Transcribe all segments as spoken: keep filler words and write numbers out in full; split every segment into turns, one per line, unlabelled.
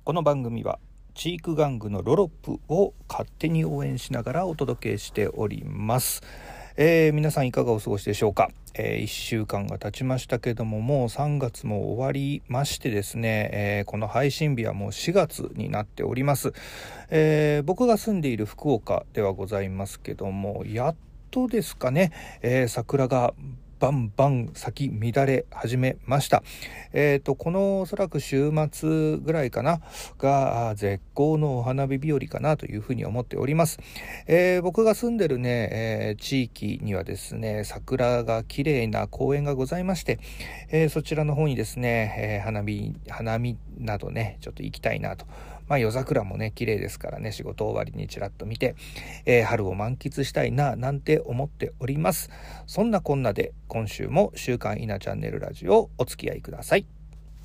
この番組はチーク玩具のロロップを勝手に応援しながらお届けしております。えー、皆さんいかがお過ごしでしょうか。えー、いっしゅうかんが経ちましたけども、もうさんがつも終わりましてですね、えー、この配信日はもうしがつになっております。えー、僕が住んでいる福岡ではございますけども、やっとですかね、えー、桜がバンバン咲き乱れ始めました。えーと、このおそらく週末ぐらいかなが絶好のお花見日和かなというふうに思っております。えー、僕が住んでるね、えー、地域にはですね、桜が綺麗な公園がございまして、えー、そちらの方にですね、えー、花見、花見などね、ちょっと行きたいなと。まあ夜桜もね綺麗ですからね、仕事終わりにちらっと見て、えー、春を満喫したいななんて思っております。そんなこんなで今週も週刊稲チャンネルラジオお付き合いください。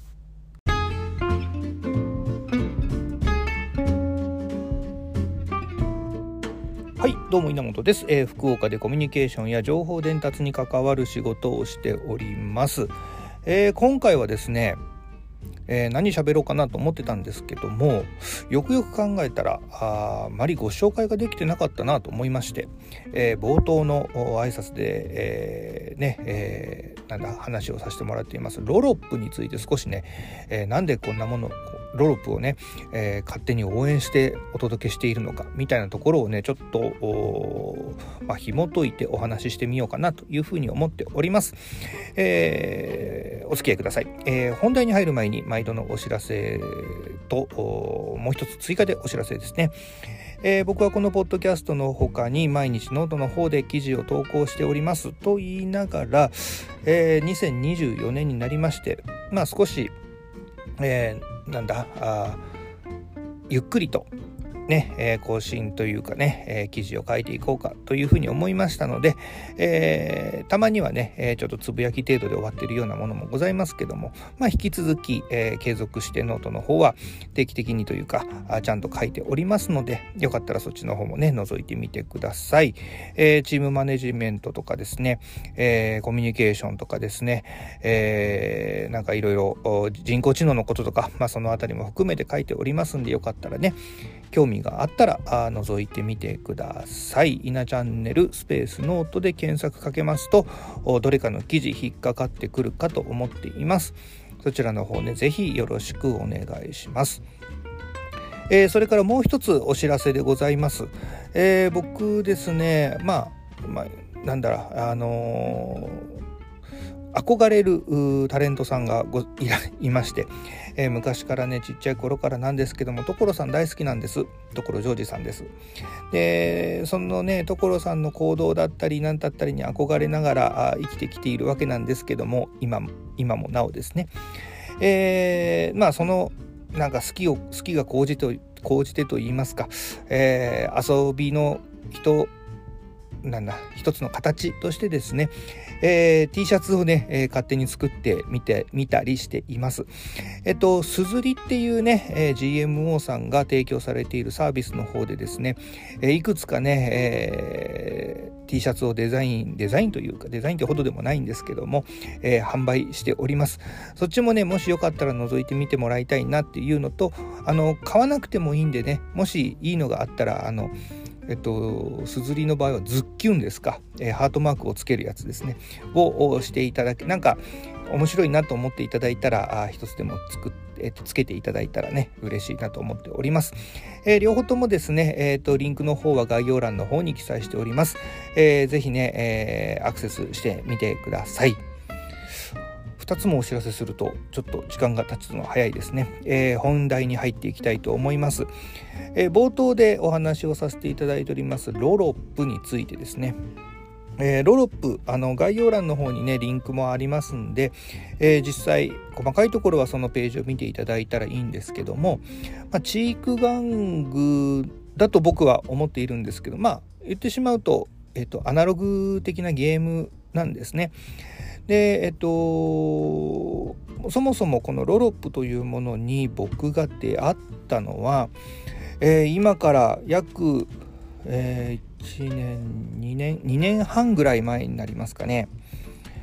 はい、どうも稲本です。えー、福岡でコミュニケーションや情報伝達に関わる仕事をしております。えー、今回はですねえー、何喋ろうかなと思ってたんですけども、よくよく考えたら あ, あまりご紹介ができてなかったなと思いまして、えー、冒頭の挨拶で、えー、ね、えー、なんだ話をさせてもらっていますロロップについて少しね、えー、なんでこんなものロロップをね、えー、勝手に応援してお届けしているのかみたいなところをねちょっとまあ、紐解いてお話ししてみようかなというふうに思っております。えー、お付き合いください。えー、本題に入る前に毎度のお知らせともう一つ追加でお知らせですね。えー、僕はこのポッドキャストの他に毎日ノートの方で記事を投稿しておりますと言いながら、えー、にせんにじゅうよねんになりまして、まあ少し、えー、なんだあゆっくりとね、えー、更新というかね、えー、記事を書いていこうかというふうに思いましたので、えー、たまにはね、えー、ちょっとつぶやき程度で終わっているようなものもございますけども、まあ、引き続き、えー、継続してノートの方は定期的にというかあちゃんと書いておりますので、よかったらそっちの方もね覗いてみてください。えー、チームマネジメントとかですね、えー、コミュニケーションとかですね、えー、なんかいろいろ人工知能のこととか、まあ、そのあたりも含めて書いておりますんで、よかったらね興味があったらあ覗いてみてください。稲チャンネルスペースノートで検索かけますとどれかの記事引っかかってくるかと思っています。そちらの方ねぜひよろしくお願いします。えー、それからもう一つお知らせでございます。えー、僕ですねまあ、まあ、なんだろうあのー憧れるタレントさんがご い, いまして、えー、昔からねちっちゃい頃からなんですけども所さん大好きなんです。所ジョージさんです。でそのね所さんの行動だったりなんだったりに憧れながら生きてきているわけなんですけども、今も今もなおですね、えー、まあそのなんか好きを好きが高じて高じてと言いますか、えー、遊びの人なんだ一つの形としてですね、えー、T シャツをね、えー、勝手に作ってみてみたりしています。えっとすずりっていうね、えー、ジーエムオー さんが提供されているサービスの方でですね、えー、いくつかね、えー、T シャツをデザインデザインというかデザインってほどでもないんですけども、えー、販売しております。そっちもねもしよかったら覗いてみてもらいたいなっていうのと、あの買わなくてもいいんでね、もしいいのがあったらあのえっと、すずりの場合はズッキュンですか、えー、ハートマークをつけるやつですねをしていただけ、なんか面白いなと思っていただいたらあ一つでもつく、えー、とつけていただいたらね嬉しいなと思っております。えー、両方ともですね、えー、とリンクの方は概要欄の方に記載しております。えー、ぜひね、えー、アクセスしてみてください。ふたつもお知らせするとちょっと時間が経つのは早いですね。えー、本題に入っていきたいと思います。えー、冒頭でお話をさせていただいておりますロロップについてですね、えー、ロロップあの概要欄の方にねリンクもありますんで、えー、実際細かいところはそのページを見ていただいたらいいんですけども、まあ、チーク玩具だと僕は思っているんですけど、まあ言ってしまうと、えーと、アナログ的なゲームなんですね。でえっとそもそもこのロロップというものに僕が出会ったのは、えー、今から約、えー、いちねんにねんにねんはんぐらい前になりますかね。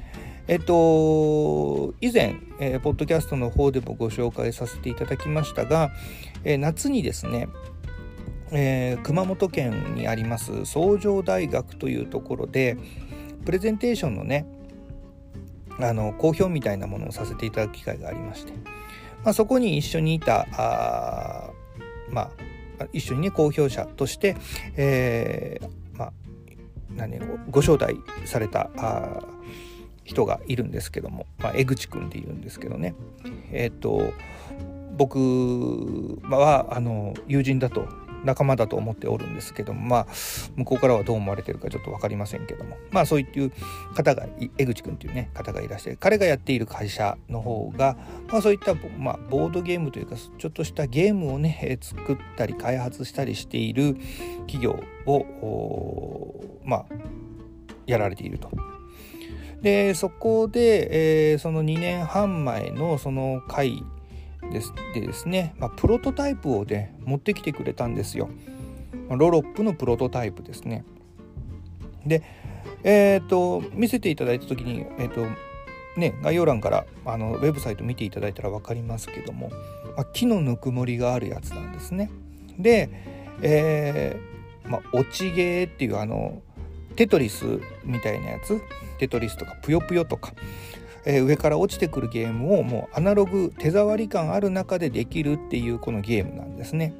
えっと以前、えー、ポッドキャストの方でもご紹介させていただきましたが、えー、夏にですね、えー、熊本県にあります崇城大学というところでプレゼンテーションのねあの講評みたいなものをさせていただく機会がありまして、まあ、そこに一緒にいたあまあ一緒にね講評者として、えー、まあ何ご招待されたあ人がいるんですけども、まあ、江口くんっていうんですけどね、えっと僕はあの友人だと仲間だと思っておるんですけども、まあ向こうからはどう思われてるかちょっと分かりませんけども、まあそういう方が江口くんっていうね方がいらして、彼がやっている会社の方が、まあ、そういった、まあ、ボードゲームというかちょっとしたゲームをね作ったり開発したりしている企業をまあやられていると。でそこで、えー、そのにねんはんまえのその会ですでですね、まあ、プロトタイプをね持ってきてくれたんですよ。ロロップのプロトタイプですね。で、えー、と見せていただいた時に、えーとね、概要欄からあのウェブサイト見ていただいたら分かりますけども、まあ、木のぬくもりがあるやつなんですね。で、えーまあ、落ちゲーっていうあのテトリスみたいなやつ、テトリスとかぷよぷよとか、えー、上から落ちてくるゲームをもうアナログ手触り感ある中でできるっていうこのゲームなんですね。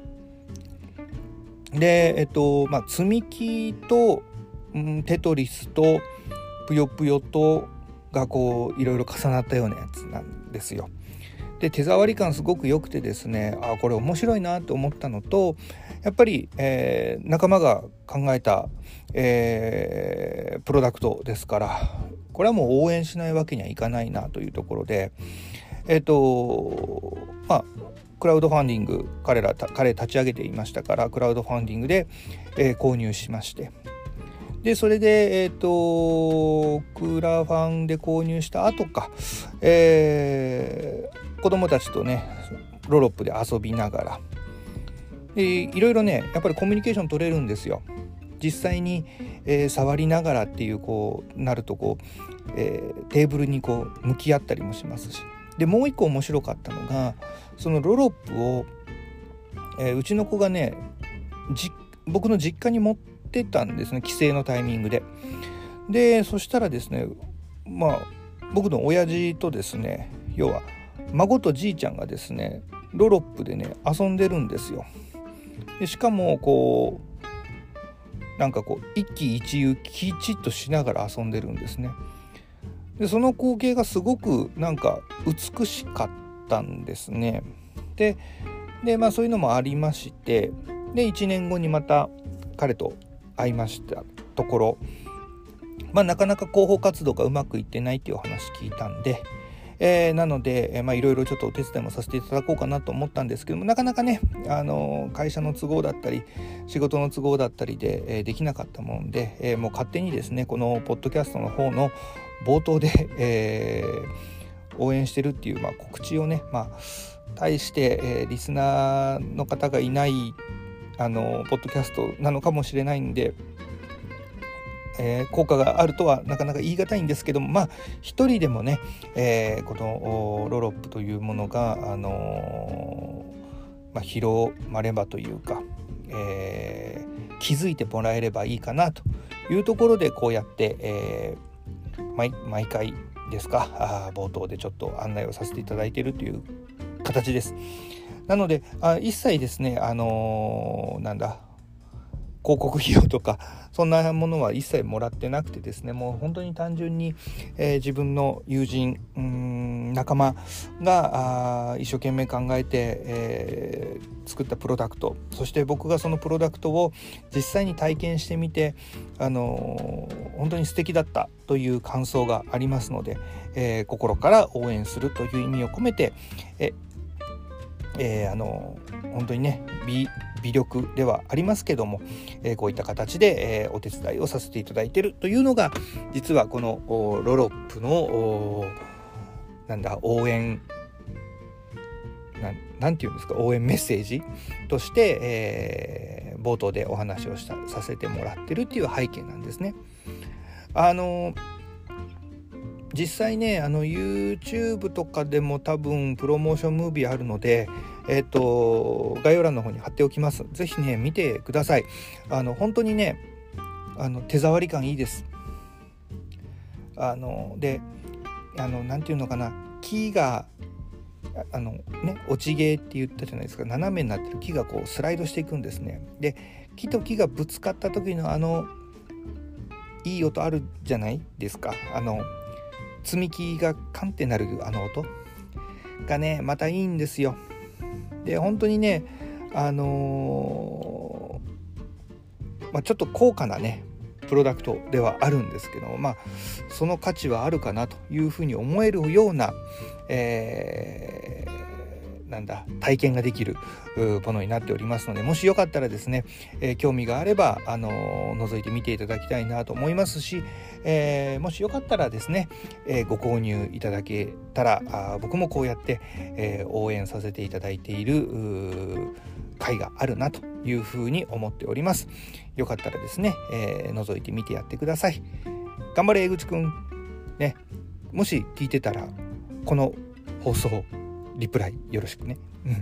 でえっとまあ積み木と、うん、テトリスとぷよぷよとがこういろいろ重なったようなやつなんですよ。で手触り感すごく良くてですね、あこれ面白いなと思ったのと、やっぱり、えー、仲間が考えた、えー、プロダクトですから、これはもう応援しないわけにはいかないなというところで、えっとまあクラウドファンディング彼ら彼立ち上げていましたから、クラウドファンディングで、えー、購入しまして、でそれでえっとクラファンで購入した後か、えー、子供たちとねロロップで遊びながら、でいろいろねやっぱりコミュニケーション取れるんですよ。実際に、えー、触りながらっていうこうなるとこう、えー、テーブルにこう向き合ったりもしますし、でもう一個面白かったのがそのロロップを、えー、うちの子がねじ僕の実家に持ってたんですね、帰省のタイミングで。でそしたらですね、まあ僕の親父とですね、要は孫とじいちゃんがですねロロップでね遊んでるんですよ。でしかもこうなんかこう一喜一憂きちっとしながら遊んでるんですね。でその光景がすごくなんか美しかったんですね。で、でまあそういうのもありまして、でいちねんごにまた彼と会いましたところ、まあなかなか広報活動がうまくいってないっていうお話聞いたんで、えー、なので、えー、まあいろいろちょっとお手伝いもさせていただこうかなと思ったんですけども、なかなかね、あのー、会社の都合だったり仕事の都合だったりで、えー、できなかったもんで、えー、もう勝手にですねこのポッドキャストの方の冒頭で、えー、応援してるっていう、まあ、告知をね、まあ対して、えー、リスナーの方がいないあのー、ポッドキャストなのかもしれないんで、えー、効果があるとはなかなか言い難いんですけども、まあ一人でもね、えー、このロロップというものが、あのーまあ、広まればというか、えー、気づいてもらえればいいかなというところで、こうやって、えー、毎, 毎回ですかあ冒頭でちょっと案内をさせていただいているという形です。なのであ一切ですね、あのー、なんだ広告費用とかそんなものは一切もらってなくてですね、もう本当に単純に、えー、自分の友人うーん仲間があ一生懸命考えて、えー、作ったプロダクト、そして僕がそのプロダクトを実際に体験してみて、あのー、本当に素敵だったという感想がありますので、えー、心から応援するという意味を込めて、ええー、あのー、本当にね美微力ではありますけども、えー、こういった形で、えー、お手伝いをさせていただいているというのが、実はこのロロップのなんだ応援な、なんていうんですか、応援メッセージとして、えー、冒頭でお話をしたさせてもらってるっていう背景なんですね。あの実際ねあの YouTube とかでも多分プロモーションムービーあるので、えっと概要欄の方に貼っておきます。ぜひね見てください。あの本当にねあの手触り感いいです。あのであのなんていうのかな、木があのね落ち毛って言ったじゃないですか。斜めになってる木がこうスライドしていくんですね。で木と木がぶつかった時のあのいい音あるじゃないですか。あの積み木がカンってなるあの音がねまたいいんですよ。で本当にねあのーまあ、ちょっと高価なねプロダクトではあるんですけども、まあその価値はあるかなというふうに思えるような、えー、なんだ体験ができるものになっておりますので、もしよかったらですね、えー、興味があればあのー、覗いてみていただきたいなと思いますし、えー、もしよかったらですね、えー、ご購入いただけたらあ僕もこうやって、えー、応援させていただいている会があるなというふうに思っております。よかったらですね、えー、覗いてみてやってください。頑張れ江口くんね。もし聞いてたらこの放送リプライよろしくね。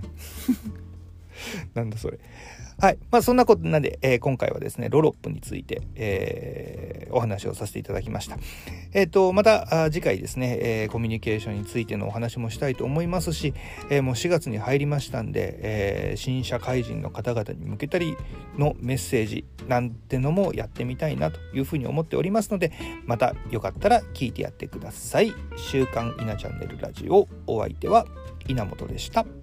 なんだそれ。はい、まあそんなことなんで、えー、今回はですねロロップについて、えー、お話をさせていただきました。えっとまた次回ですね、えー、コミュニケーションについてのお話もしたいと思いますし、えー、もうしがつに入りましたんで、えー、新社会人の方々に向けたりのメッセージなんてのもやってみたいなというふうに思っておりますので、またよかったら聞いてやってください。週刊稲チャンネルラジオ、お相手は稲本でした。